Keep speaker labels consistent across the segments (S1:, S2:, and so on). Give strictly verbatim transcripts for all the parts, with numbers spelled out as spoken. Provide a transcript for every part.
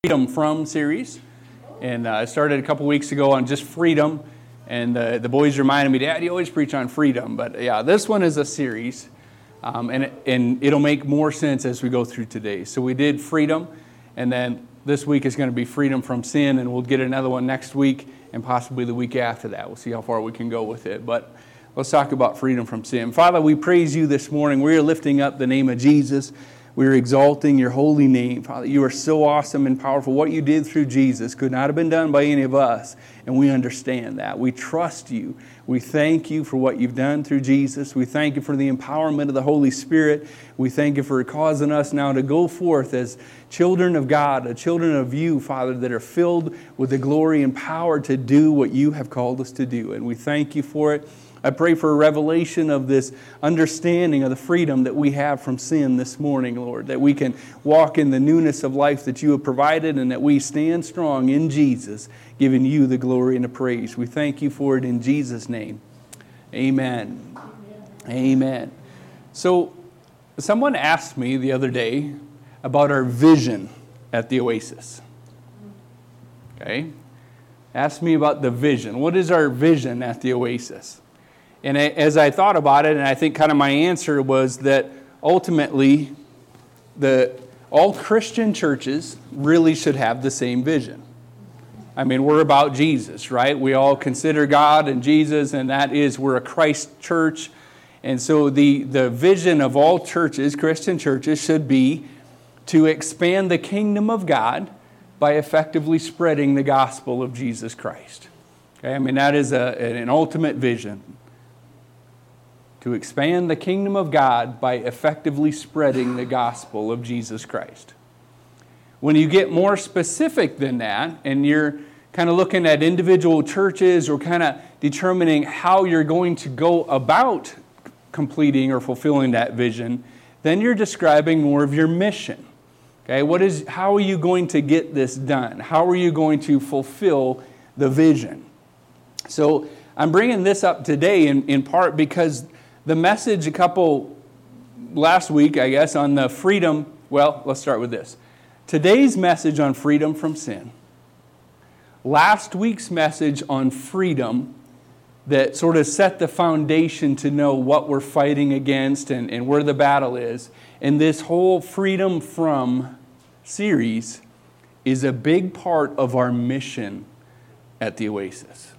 S1: Freedom From series, and uh, I started a couple weeks ago on just freedom, and uh, the boys reminded me, Dad, you always preach on freedom, but yeah, this one is a series, um, and, it, and it'll make more sense as we go through today. So we did freedom, and then this week is going to be freedom from sin, and we'll get another one next week, and possibly the week after that. We'll see how far we can go with it, but let's talk about freedom from sin. Father, we praise you this morning. We are lifting up the name of Jesus. We are exalting your holy name. Father, you are so awesome and powerful. What you did through Jesus could not have been done by any of us, and we understand that. We trust you. We thank you for what you've done through Jesus. We thank you for the empowerment of the Holy Spirit. We thank you for causing us now to go forth as children of God, the children of you, Father, that are filled with the glory and power to do what you have called us to do, and we thank you for it. I pray for a revelation of this understanding of the freedom that we have from sin this morning, Lord, that we can walk in the newness of life that you have provided and that we stand strong in Jesus, giving you the glory and the praise. We thank you for it in Jesus' name. Amen. Amen. Amen. So someone asked me the other day about our vision at the Oasis. Okay? Asked me about the vision. What is our vision at the Oasis? And as I thought about it, and I think kind of my answer was that ultimately, the all Christian churches really should have the same vision. I mean, we're about Jesus, right? We all consider God and Jesus, and that is, we're a Christ church. And so the, the vision of all churches, Christian churches, should be to expand the kingdom of God by effectively spreading the gospel of Jesus Christ. Okay? I mean, that is a, an ultimate vision. To expand the kingdom of God by effectively spreading the gospel of Jesus Christ. When you get more specific than that, and you're kind of looking at individual churches or kind of determining how you're going to go about completing or fulfilling that vision, then you're describing more of your mission. Okay, what is? How are you going to get this done? How are you going to fulfill the vision? So I'm bringing this up today in, in part because the message a couple, last week, I guess, on the freedom, well, let's start with this. Today's message on freedom from sin. Last week's message on freedom that sort of set the foundation to know what we're fighting against and, and where the battle is. And this whole freedom from series is a big part of our mission at the Oasis.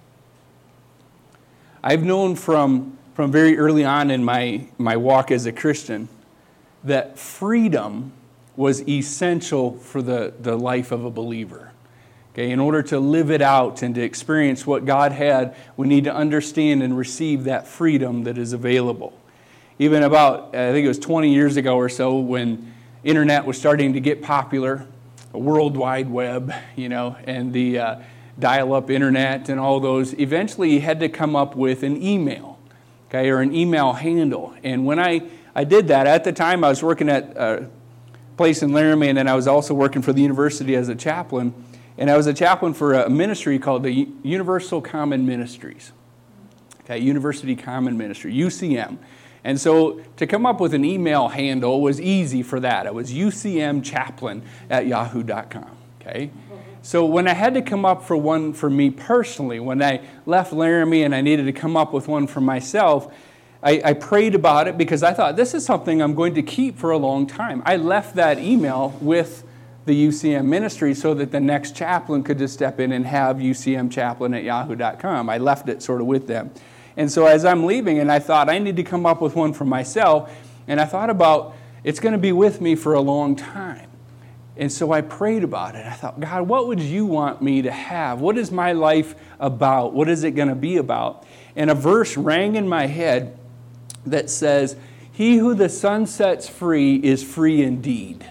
S1: I've known from... from very early on in my, my walk as a Christian, that freedom was essential for the, the life of a believer. Okay, in order to live it out and to experience what God had, we need to understand and receive that freedom that is available. Even about, I think it was twenty years ago or so, when internet was starting to get popular, a World Wide Web, you know, and the uh, dial-up internet and all those, eventually you had to come up with an email. Okay, or an email handle. And when I, I did that, at the time I was working at a place in Laramie, and then I was also working for the university as a chaplain. And I was a chaplain for a ministry called the Universal Common Ministries. Okay, University Common Ministry, U C M. And so to come up with an email handle was easy for that. It was U C M chaplain at yahoo dot com. Okay. So when I had to come up for one for me personally, when I left Laramie and I needed to come up with one for myself, I, I prayed about it because I thought, this is something I'm going to keep for a long time. I left that email with the U C M ministry so that the next chaplain could just step in and have U C M chaplain at yahoo dot com. I left it sort of with them. And so as I'm leaving, and I thought, I need to come up with one for myself, and I thought about, it's going to be with me for a long time. And so I prayed about it. I thought, God, what would you want me to have? What is my life about? What is it going to be about? And a verse rang in my head that says, he who the Son sets free is free indeed.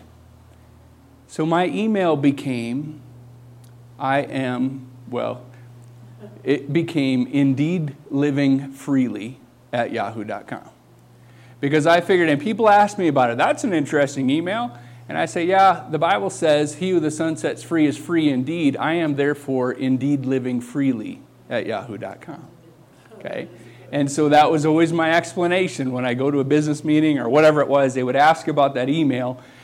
S1: So my email became, I am, well, it became Indeed Living Freely at yahoo dot com. Because I figured, and people ask me about it, that's an interesting email. And I say, yeah, the Bible says, he who the Son sets free is free indeed. I am therefore indeed living freely at yahoo dot com. Okay? And so that was always my explanation when I go to a business meeting or whatever it was. They would ask about that email.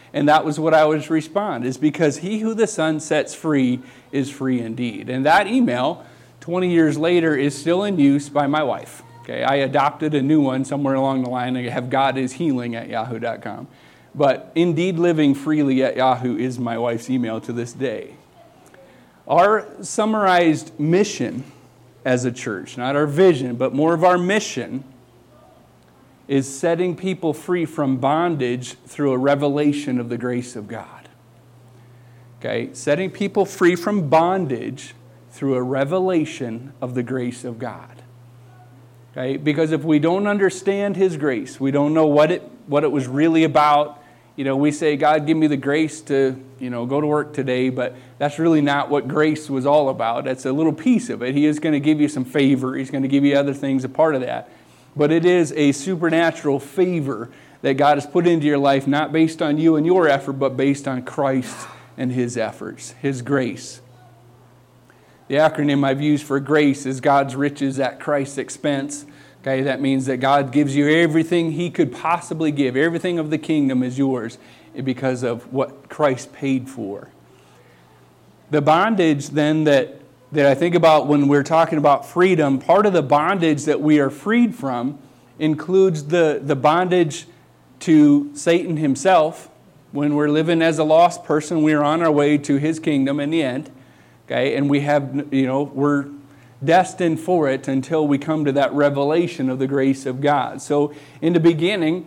S1: And that was what I was respond, is because he who the Son sets free is free indeed. And that email, twenty years later, is still in use by my wife. Okay, I adopted a new one somewhere along the line. I have God is healing at yahoo dot com. But indeed living freely at Yahoo is my wife's email to this day. Our summarized mission as a church, not our vision, but more of our mission, is setting people free from bondage through a revelation of the grace of God. Okay, setting people free from bondage through a revelation of the grace of God. Okay, because if we don't understand His grace, we don't know what it what it was really about. You know, we say, God, give me the grace to, you know, go to work today, but that's really not what grace was all about. That's a little piece of it. He is going to give you some favor. He's going to give you other things a part of that. But it is a supernatural favor that God has put into your life, not based on you and your effort, but based on Christ and His efforts, His grace. The acronym I've used for grace is God's riches at Christ's expense. Okay, that means that God gives you everything He could possibly give. Everything of the kingdom is yours because of what Christ paid for. The bondage then that, that I think about when we're talking about freedom, part of the bondage that we are freed from includes the, the bondage to Satan himself. When we're living as a lost person, we're on our way to his kingdom in the end. Okay, and we have, you know, we're destined for it until we come to that revelation of the grace of God. So in the beginning,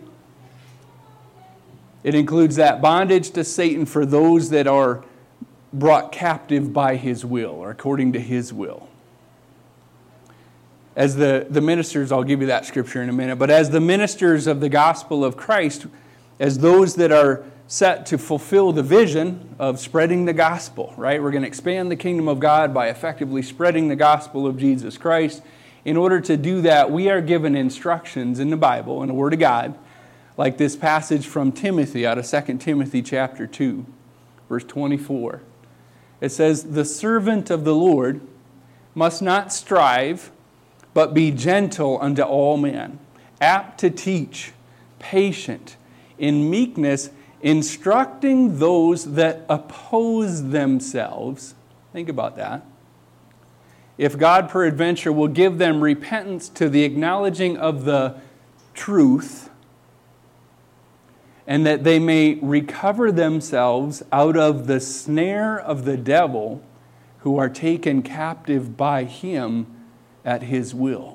S1: it includes that bondage to Satan for those that are brought captive by his will or according to his will. As the, the ministers, I'll give you that scripture in a minute, but as the ministers of the gospel of Christ, as those that are set to fulfill the vision of spreading the gospel, right? We're going to expand the kingdom of God by effectively spreading the gospel of Jesus Christ. In order to do that, we are given instructions in the Bible, in the Word of God, like this passage from Timothy out of Second Timothy chapter two, verse twenty-four. It says, "The servant of the Lord must not strive, but be gentle unto all men, apt to teach, patient, in meekness, instructing those that oppose themselves." Think about that. "If God peradventure will give them repentance to the acknowledging of the truth, and that they may recover themselves out of the snare of the devil, who are taken captive by him at his will."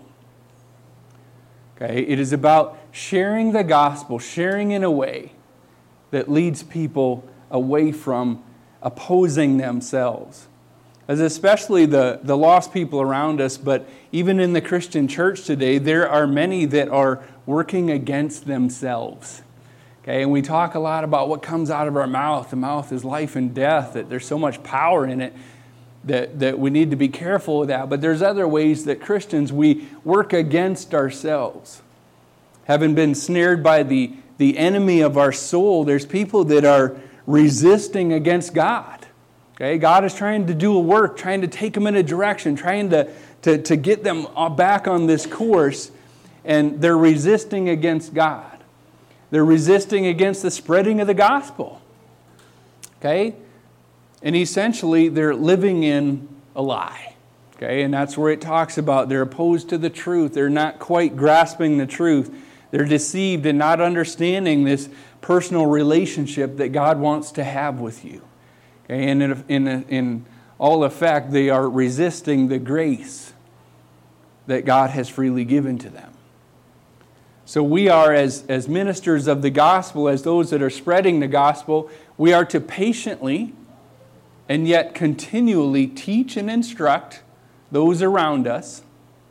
S1: Okay, it is about sharing the gospel, sharing in a way that leads people away from opposing themselves. As especially the, the lost people around us, but even in the Christian church today, there are many that are working against themselves. Okay, and we talk a lot about what comes out of our mouth. The mouth is life and death, that there's so much power in it that, that we need to be careful of that. But there's other ways that Christians, we work against ourselves. Having been snared by the the enemy of our soul, there's people that are resisting against God. Okay, God is trying to do a work, trying to take them in a direction, trying to, to, to get them back on this course, and they're resisting against God. They're resisting against the spreading of the gospel. Okay? And essentially, they're living in a lie. Okay? And that's where it talks about they're opposed to the truth. They're not quite grasping the truth. They're deceived and not understanding this personal relationship that God wants to have with you. Okay? And in, in, in all effect, they are resisting the grace that God has freely given to them. So we are, as, as ministers of the gospel, as those that are spreading the gospel, we are to patiently and yet continually teach and instruct those around us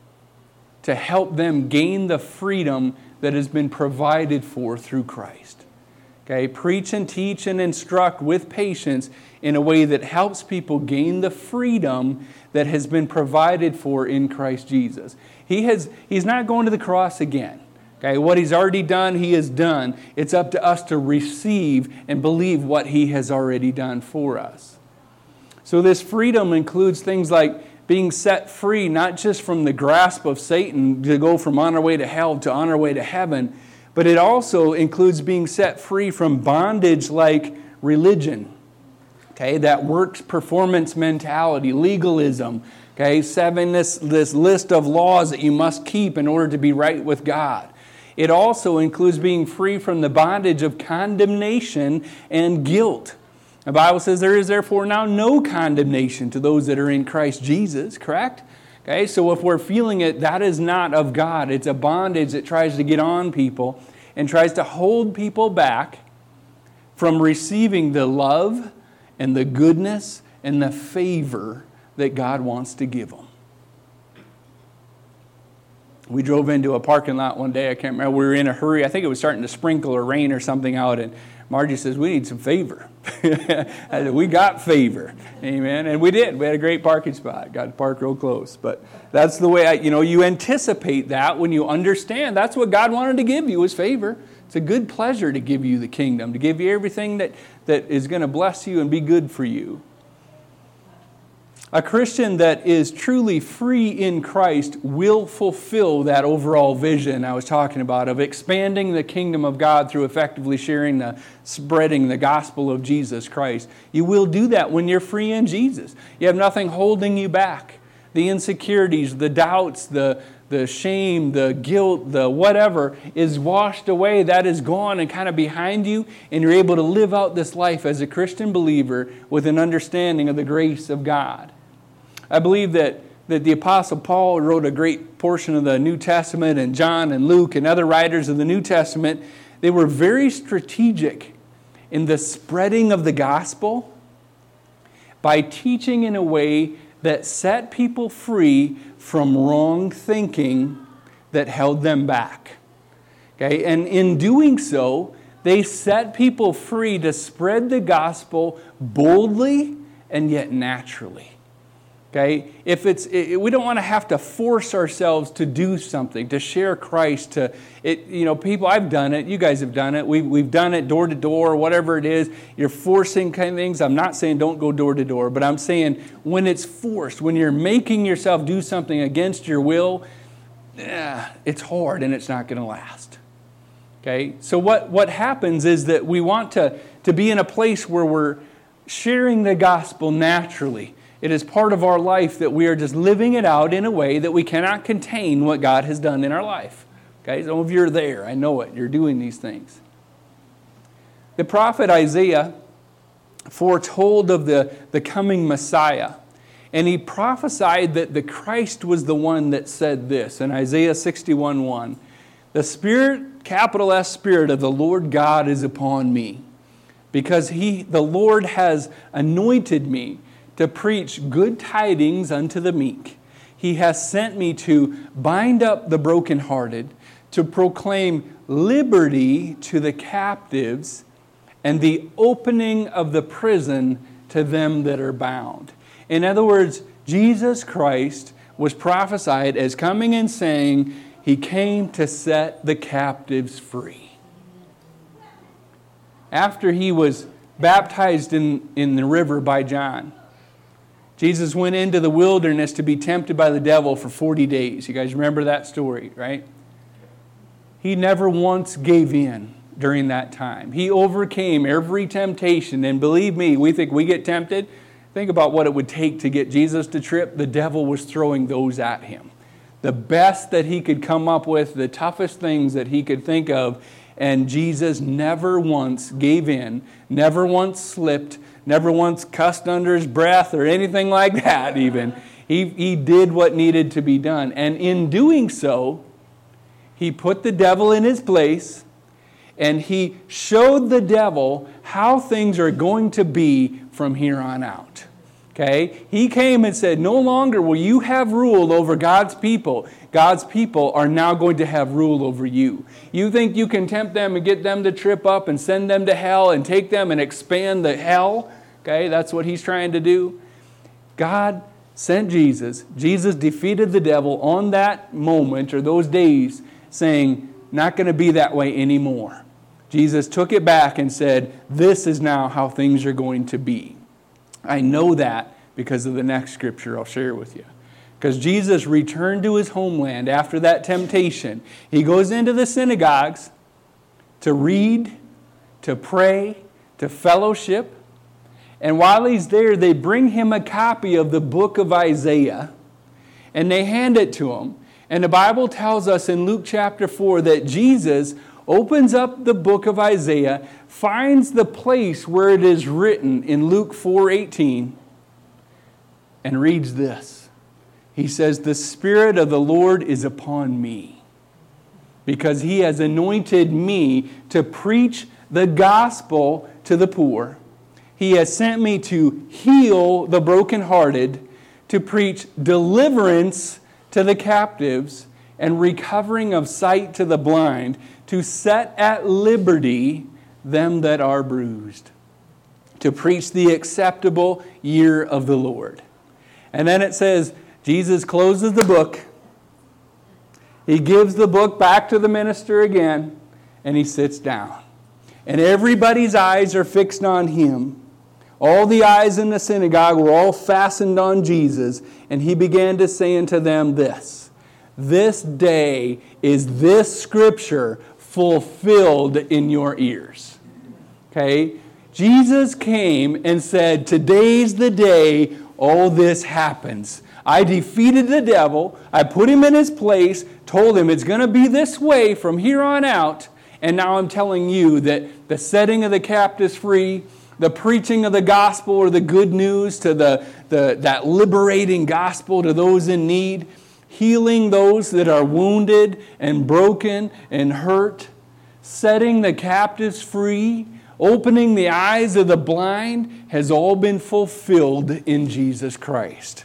S1: to help them gain the freedom that has been provided for through Christ. Okay, preach and teach and instruct with patience in a way that helps people gain the freedom that has been provided for in Christ Jesus. He has, he's not going to the cross again. Okay, what He's already done, He has done. It's up to us to receive and believe what He has already done for us. So this freedom includes things like being set free, not just from the grasp of Satan to go from on our way to hell to on our way to heaven, but it also includes being set free from bondage like religion. Okay, that works performance mentality, legalism. Okay, seven, this, this list of laws that you must keep in order to be right with God. It also includes being free from the bondage of condemnation and guilt. The Bible says there is therefore now no condemnation to those that are in Christ Jesus, correct? Okay, so if we're feeling it, that is not of God. It's a bondage that tries to get on people and tries to hold people back from receiving the love and the goodness and the favor that God wants to give them. We drove into a parking lot one day. I can't remember. We were in a hurry. I think it was starting to sprinkle or rain or something out. And Margie says, we need some favor. I said, we got favor. Amen. And we did. We had a great parking spot. Got to park real close. But that's the way, I, you know, you anticipate that when you understand. That's what God wanted to give you, is favor. It's a good pleasure to give you the kingdom, to give you everything that, that is going to bless you and be good for you. A Christian that is truly free in Christ will fulfill that overall vision I was talking about of expanding the kingdom of God through effectively sharing the, spreading the gospel of Jesus Christ. You will do that when you're free in Jesus. You have nothing holding you back. The insecurities, the doubts, the, the shame, the guilt, the whatever is washed away. That is gone and kind of behind you, and you're able to live out this life as a Christian believer with an understanding of the grace of God. I believe that, that the Apostle Paul wrote a great portion of the New Testament, and John and Luke and other writers of the New Testament. They were very strategic in the spreading of the gospel by teaching in a way that set people free from wrong thinking that held them back. Okay? And in doing so, they set people free to spread the gospel boldly and yet naturally. Okay, if it's, it, we don't want to have to force ourselves to do something, to share Christ. To it, you know, people, I've done it. You guys have done it. We've we've done it door to door, whatever it is. You're forcing kind of things. I'm not saying don't go door to door, but I'm saying when it's forced, when you're making yourself do something against your will, eh, it's hard and it's not going to last. Okay, so what what happens is that we want to to be in a place where we're sharing the gospel naturally. It is part of our life that we are just living it out in a way that we cannot contain what God has done in our life. Okay, some of you are there. I know it. You're doing these things. The prophet Isaiah foretold of the, the coming Messiah. And he prophesied that the Christ was the one that said this in Isaiah sixty-one one. The Spirit, capital S Spirit of the Lord God is upon me, because he, the Lord has anointed me to preach good tidings unto the meek. He has sent me to bind up the brokenhearted, to proclaim liberty to the captives, and the opening of the prison to them that are bound. In other words, Jesus Christ was prophesied as coming and saying, He came to set the captives free. After He was baptized in, in the river by John, Jesus went into the wilderness to be tempted by the devil for forty days. You guys remember that story, right? He never once gave in during that time. He overcame every temptation. And believe me, we think we get tempted. Think about what it would take to get Jesus to trip. The devil was throwing those at him. The best that he could come up with, the toughest things that he could think of. And Jesus never once gave in, never once slipped, never once cussed under his breath or anything like that even. He, he did what needed to be done. And in doing so, he put the devil in his place, and he showed the devil how things are going to be from here on out. Okay? He came and said, no longer will you have rule over God's people. God's people are now going to have rule over you. You think you can tempt them and get them to trip up and send them to hell and take them and expand the hell? Okay, that's what he's trying to do. God sent Jesus. Jesus defeated the devil on that moment or those days, saying, not going to be that way anymore. Jesus took it back and said, this is now how things are going to be. I know that because of the next scripture I'll share with you. Because Jesus returned to his homeland after that temptation. He goes into the synagogues to read, to pray, to fellowship. And while he's there, they bring him a copy of the book of Isaiah, and they hand it to him. And the Bible tells us in Luke chapter four that Jesus opens up the book of Isaiah, finds the place where it is written in Luke four eighteen, and reads this. He says, "The Spirit of the Lord is upon me, because He has anointed me to preach the gospel to the poor. He has sent me to heal the brokenhearted, to preach deliverance to the captives, and recovering of sight to the blind, to set at liberty them that are bruised, to preach the acceptable year of the Lord." And then it says, Jesus closes the book. He gives the book back to the minister again, and he sits down. And everybody's eyes are fixed on him. All the eyes in the synagogue were all fastened on Jesus, and he began to say unto them this, "This day is this scripture fulfilled in your ears." Okay? Jesus came and said, today's the day all this happens. I defeated the devil. I put him in his place, told him it's going to be this way from here on out. And now I'm telling you that the setting of the captives free, the preaching of the gospel or the good news to the, the that liberating gospel to those in need, healing those that are wounded and broken and hurt, setting the captives free, opening the eyes of the blind has all been fulfilled in Jesus Christ.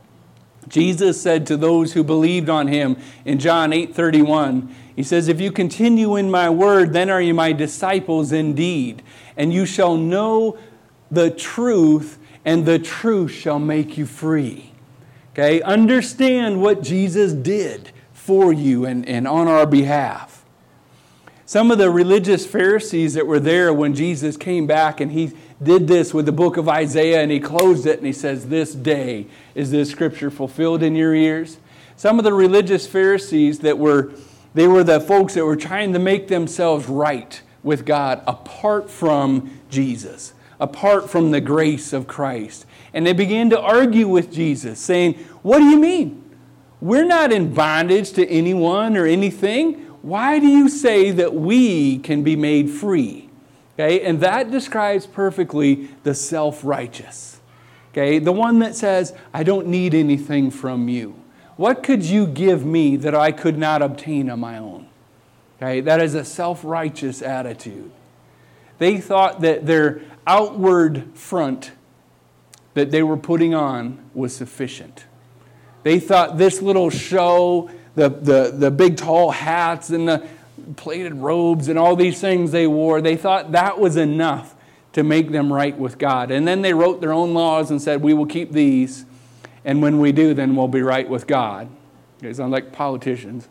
S1: Jesus said to those who believed on him in John eight thirty-one, he says, "If you continue in my word, then are you my disciples indeed, and you shall know the truth, and the truth shall make you free." Okay, understand what Jesus did for you and, and on our behalf. Some of the religious Pharisees that were there when Jesus came back and he did this with the book of Isaiah and he closed it and he says, "This day is this scripture fulfilled in your ears." Some of the religious Pharisees that were, they were the folks that were trying to make themselves right with God apart from Jesus, apart from the grace of Christ. And they began to argue with Jesus saying, "What do you mean? We're not in bondage to anyone or anything. Why do you say that we can be made free?" Okay, and that describes perfectly the self-righteous. Okay, the one that says, "I don't need anything from you. What could you give me that I could not obtain on my own?" Okay, that is a self-righteous attitude. They thought that their outward front that they were putting on was sufficient. They thought this little show, the, the, the big tall hats and the plated robes and all these things they wore, they thought that was enough to make them right with God. And then they wrote their own laws and said, "We will keep these, and when we do, then we'll be right with God." They sound like politicians.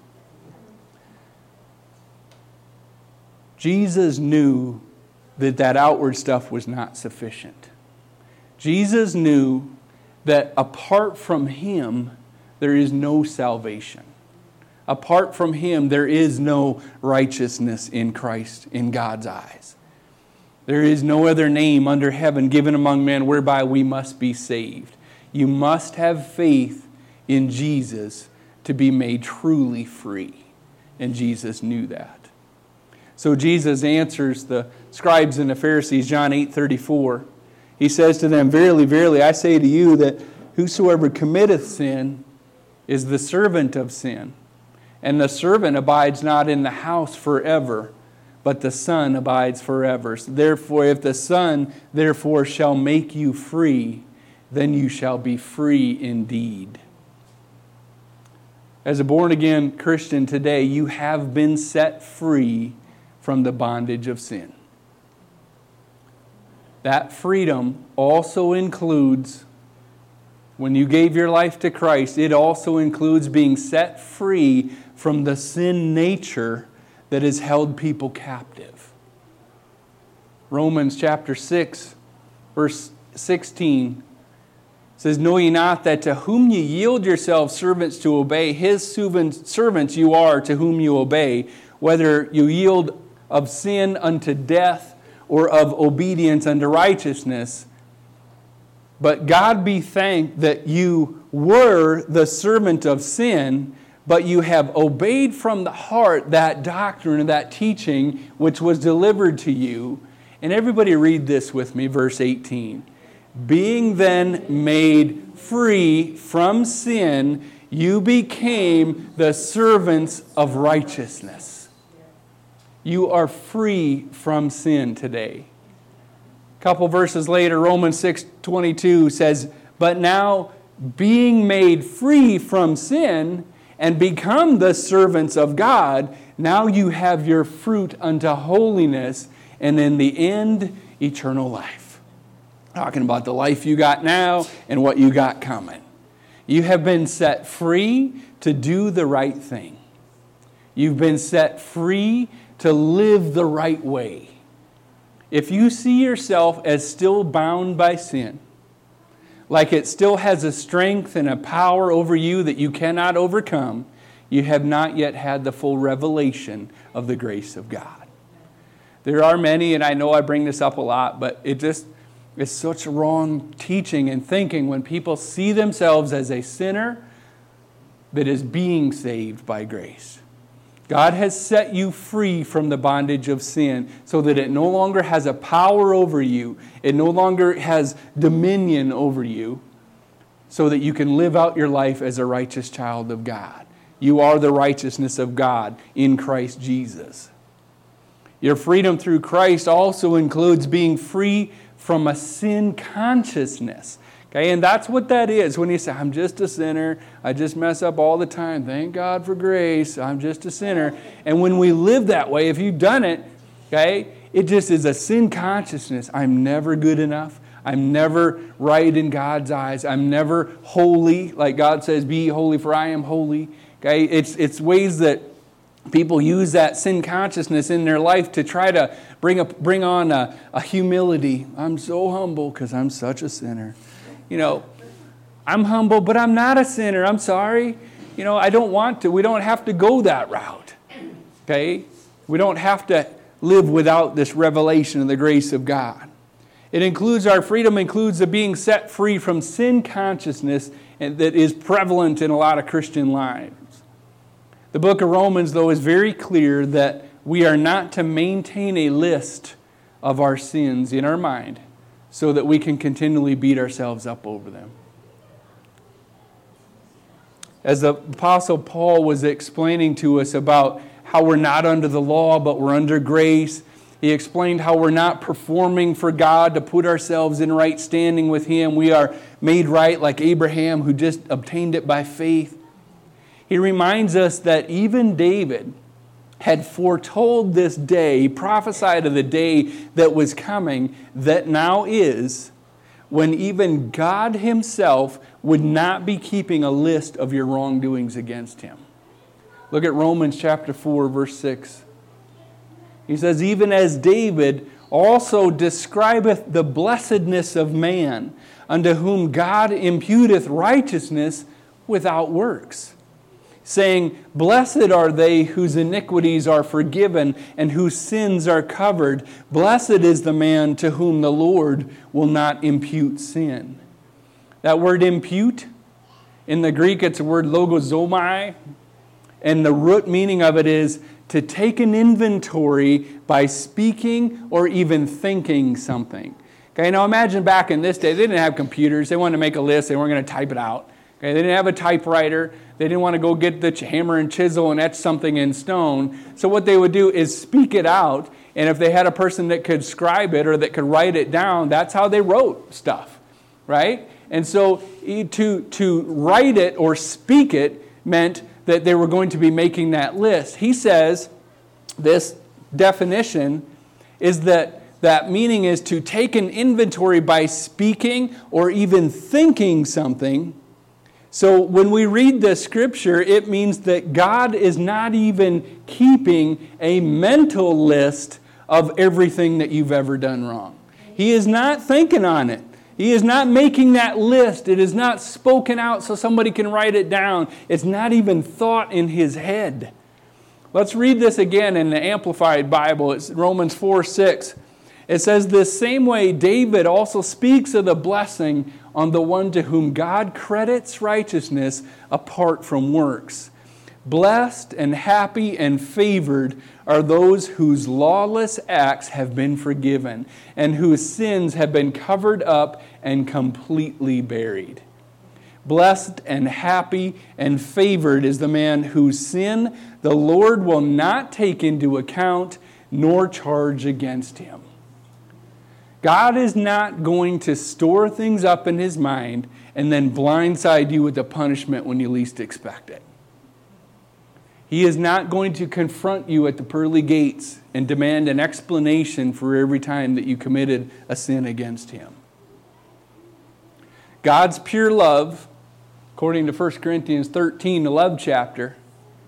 S1: Jesus knew that that outward stuff was not sufficient. Jesus knew that apart from Him, there is no salvation. Apart from Him, there is no righteousness in Christ in God's eyes. There is no other name under heaven given among men whereby we must be saved. You must have faith in Jesus to be made truly free. And Jesus knew that. So Jesus answers the scribes and the Pharisees, John eight thirty-four. He says to them, "Verily, verily, I say to you that whosoever committeth sin is the servant of sin. And the servant abides not in the house forever, but the Son abides forever. So therefore, if the Son therefore shall make you free, then you shall be free indeed." As a born-again Christian today, you have been set free from the bondage of sin. That freedom also includes, when you gave your life to Christ, it also includes being set free from the sin nature that has held people captive. Romans chapter six, verse sixteen says, "Know ye not that to whom ye yield yourselves servants to obey, his servants you are to whom you obey, whether you yield of sin unto death or of obedience unto righteousness. But God be thanked that you were the servant of sin, but you have obeyed from the heart that doctrine and that teaching which was delivered to you. And everybody read this with me, verse eighteen. Being then made free from sin, you became the servants of righteousness. You are free from sin today. A couple verses later, Romans six twenty-two says, but now being made free from sin and become the servants of God, now you have your fruit unto holiness, and in the end, eternal life. Talking about the life you got now and what you got coming. You have been set free to do the right thing. You've been set free to live the right way. If you see yourself as still bound by sin, like it still has a strength and a power over you that you cannot overcome, you have not yet had the full revelation of the grace of God. There are many, and I know I bring this up a lot, but it just is such wrong teaching and thinking when people see themselves as a sinner that is being saved by grace. God has set you free from the bondage of sin so that it no longer has a power over you. It no longer has dominion over you so that you can live out your life as a righteous child of God. You are the righteousness of God in Christ Jesus. Your freedom through Christ also includes being free from a sin consciousness. Okay, and that's what that is when you say, I'm just a sinner, I just mess up all the time, thank God for grace, I'm just a sinner. And when we live that way, if you've done it, okay, it just is a sin consciousness. I'm never good enough. I'm never right in God's eyes. I'm never holy, like God says, be holy for I am holy. Okay, it's, it's ways that people use that sin consciousness in their life to try to bring, a, bring on a, a humility. I'm so humble because I'm such a sinner. You know, I'm humble, but I'm not a sinner. I'm sorry. You know, I don't want to. We don't have to go that route. Okay? We don't have to live without this revelation of the grace of God. It includes, our freedom includes the being set free from sin consciousness that is prevalent in a lot of Christian lives. The book of Romans, though, is very clear that we are not to maintain a list of our sins in our mind so that we can continually beat ourselves up over them. As the Apostle Paul was explaining to us about how we're not under the law, but we're under grace, he explained how we're not performing for God to put ourselves in right standing with Him. We are made right like Abraham, who just obtained it by faith. He reminds us that even David had foretold this day, he prophesied of the day that was coming, that now is, when even God Himself would not be keeping a list of your wrongdoings against Him. Look at Romans chapter four, verse six. He says, even as David also describeth the blessedness of man, unto whom God imputeth righteousness without works, saying, blessed are they whose iniquities are forgiven and whose sins are covered. Blessed is the man to whom the Lord will not impute sin. That word impute, in the Greek it's the word logozomai, and the root meaning of it is to take an inventory by speaking or even thinking something. Okay, now imagine back in this day, they didn't have computers. They wanted to make a list. They weren't going to type it out. Okay, they didn't have a typewriter. They didn't want to go get the hammer and chisel and etch something in stone. So what they would do is speak it out. And if they had a person that could scribe it or that could write it down, that's how they wrote stuff, right? And so to, to write it or speak it meant that they were going to be making that list. He says this definition is that that meaning is to take an inventory by speaking or even thinking something. So when we read the scripture, it means that God is not even keeping a mental list of everything that you've ever done wrong. He is not thinking on it. He is not making that list. It is not spoken out so somebody can write it down. It's not even thought in His head. Let's read this again in the Amplified Bible. It's Romans four six. It says, "This same way David also speaks of the blessing on the one to whom God credits righteousness apart from works. Blessed and happy and favored are those whose lawless acts have been forgiven and whose sins have been covered up and completely buried. Blessed and happy and favored is the man whose sin the Lord will not take into account nor charge against him." God is not going to store things up in His mind and then blindside you with the punishment when you least expect it. He is not going to confront you at the pearly gates and demand an explanation for every time that you committed a sin against Him. God's pure love, according to First Corinthians thirteen, the love chapter,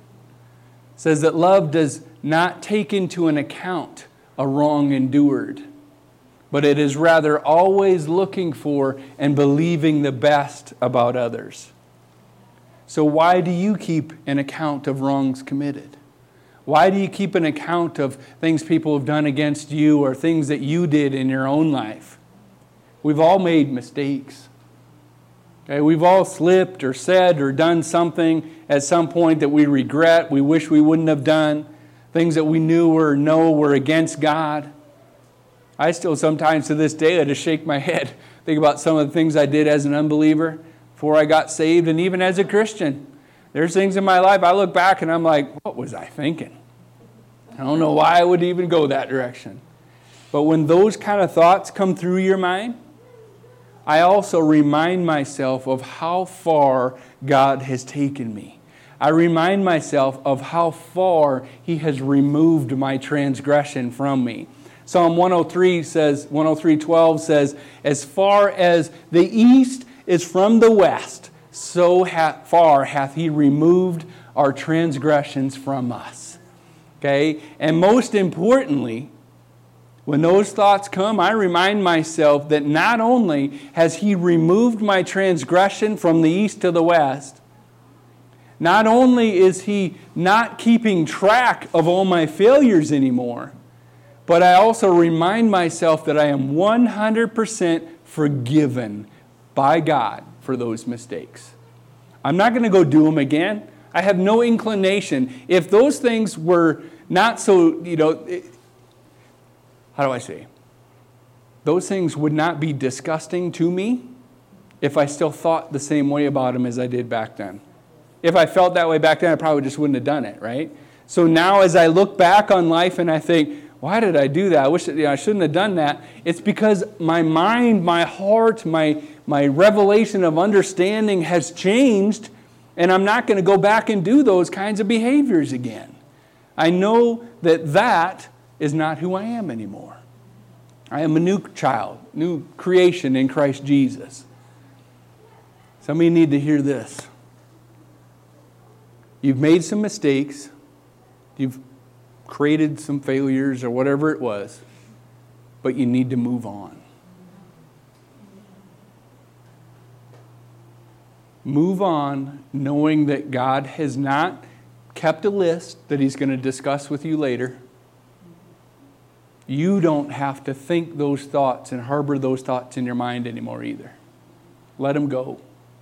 S1: says that love does not take into an account a wrong endured, but it is rather always looking for and believing the best about others. So why do you keep an account of wrongs committed? Why do you keep an account of things people have done against you or things that you did in your own life? We've all made mistakes. Okay, we've all slipped or said or done something at some point that we regret, we wish we wouldn't have done, things that we knew or know were against God. I still sometimes to this day I just shake my head, think about some of the things I did as an unbeliever before I got saved, and even as a Christian. There's things in my life I look back and I'm like, what was I thinking? I don't know why I would even go that direction. But when those kind of thoughts come through your mind, I also remind myself of how far God has taken me. I remind myself of how far He has removed my transgression from me. Psalm one oh three says, one oh three twelve says, "As far as the east is from the west, so far hath He removed our transgressions from us." Okay? And most importantly, when those thoughts come, I remind myself that not only has He removed my transgression from the east to the west, not only is He not keeping track of all my failures anymore, but I also remind myself that I am one hundred percent forgiven by God for those mistakes. I'm not going to go do them again. I have no inclination. If those things were not so, you know, how do I say? Those things would not be disgusting to me if I still thought the same way about them as I did back then. If I felt that way back then, I probably just wouldn't have done it, right? So now as I look back on life and I think, why did I do that? I wish that, you know, I shouldn't have done that. It's because my mind, my heart, my, my revelation of understanding has changed, and I'm not going to go back and do those kinds of behaviors again. I know that that is not who I am anymore. I am a new child, new creation in Christ Jesus. Some of you need to hear this. You've made some mistakes. You've created some failures or whatever it was, but you need to move on. Move on knowing that God has not kept a list that He's going to discuss with you later. You don't have to think those thoughts and harbor those thoughts in your mind anymore either. Let them go.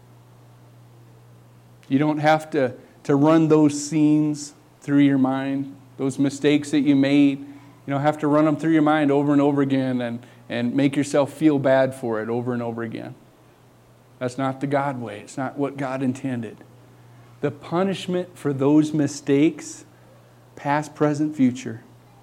S1: You don't have to, to run those scenes through your mind. Those mistakes that you made, you don't have to run them through your mind over and over again and, and make yourself feel bad for it over and over again. That's not the God way. It's not what God intended. The punishment for those mistakes, past, present, future,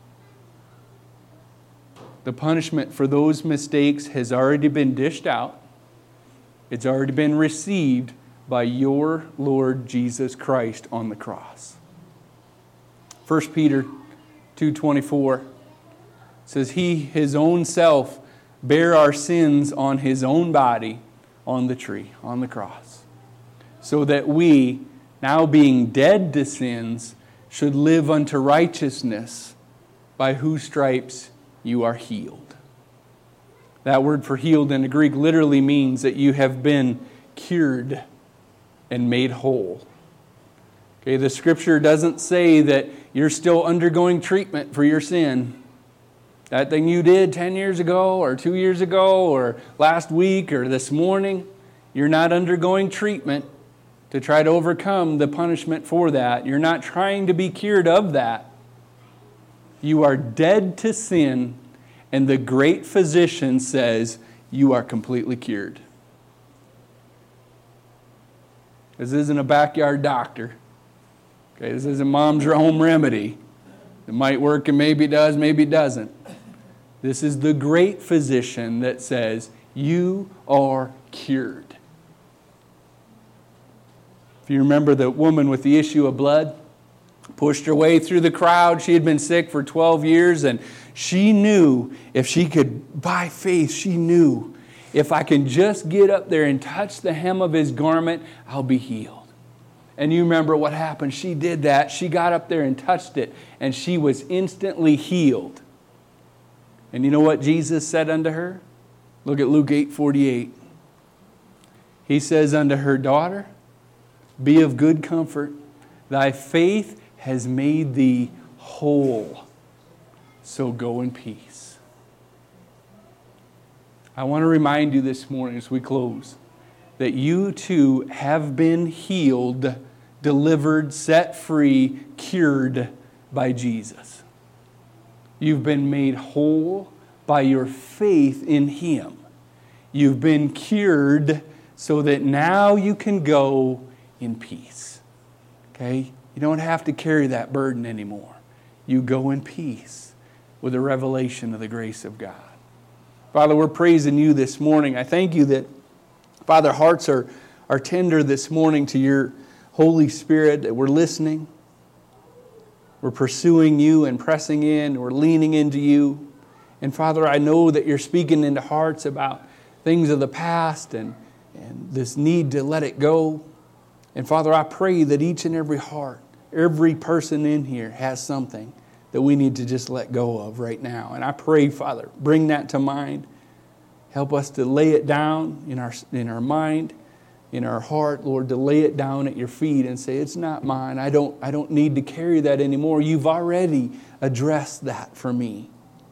S1: the punishment for those mistakes has already been dished out. It's already been received by your Lord Jesus Christ on the cross. First Peter two twenty-four says, "He, His own self, bare our sins on His own body on the tree, on the cross, so that we, now being dead to sins, should live unto righteousness, by whose stripes you are healed." That word for healed in the Greek literally means that you have been cured and made whole. Okay, the Scripture doesn't say that you're still undergoing treatment for your sin. That thing you did ten years ago or two years ago or last week or this morning, you're not undergoing treatment to try to overcome the punishment for that. You're not trying to be cured of that. You are dead to sin, and the great physician says you are completely cured. This isn't a backyard doctor. Okay, this isn't mom's home remedy. It might work and maybe it does, maybe it doesn't. This is the great physician that says you are cured. If you remember the woman with the issue of blood, pushed her way through the crowd. She had been sick for twelve years, and she knew if she could, by faith, she knew if I can just get up there and touch the hem of his garment, I'll be healed. And you remember what happened. She did that. She got up there and touched it, and she was instantly healed. And you know what Jesus said unto her? Look at Luke eight forty-eight. He says unto her, daughter, be of good comfort. Thy faith has made thee whole. So go in peace. I want to remind you this morning as we close that you too have been healed, delivered, set free, cured by Jesus. You've been made whole by your faith in Him. You've been cured so that now you can go in peace. Okay? You don't have to carry that burden anymore. You go in peace with a revelation of the grace of God. Father, we're praising you this morning. I thank you that, Father, hearts are, are tender this morning to your Holy Spirit, that we're listening. We're pursuing you and pressing in. We're leaning into you. And Father, I know that you're speaking into hearts about things of the past and, and this need to let it go. And Father, I pray that each and every heart, every person in here has something that we need to just let go of right now. And I pray, Father, bring that to mind. Help us to lay it down in our, in our mind, in our heart, Lord, to lay it down at your feet and say, it's not mine. I don't, I don't need to carry that anymore. You've already addressed that for me.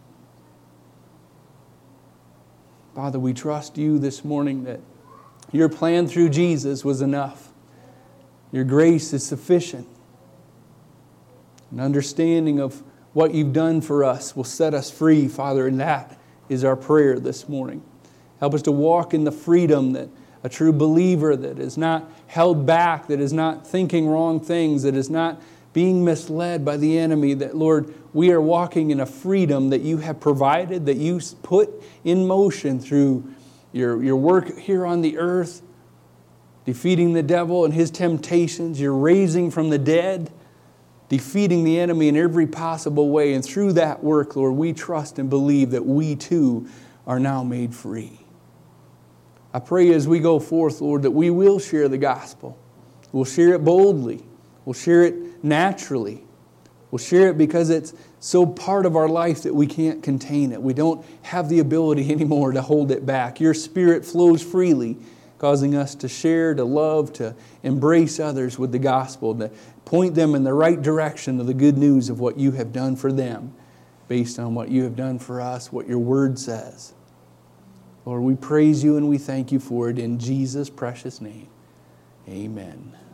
S1: Father, we trust you this morning that your plan through Jesus was enough. Your grace is sufficient. An understanding of what you've done for us will set us free, Father, and that is our prayer this morning. Help us to walk in the freedom that a true believer that is not held back, that is not thinking wrong things, that is not being misled by the enemy, that, Lord, we are walking in a freedom that you have provided, that you put in motion through your, your work here on the earth, defeating the devil and his temptations. You're raising from the dead, defeating the enemy in every possible way. And through that work, Lord, we trust and believe that we too are now made free. I pray as we go forth, Lord, that we will share the gospel. We'll share it boldly. We'll share it naturally. We'll share it because it's so part of our life that we can't contain it. We don't have the ability anymore to hold it back. Your Spirit flows freely, causing us to share, to love, to embrace others with the gospel, to point them in the right direction of the good news of what you have done for them, based on what you have done for us, what your word says. Lord, we praise you and we thank you for it in Jesus' precious name. Amen.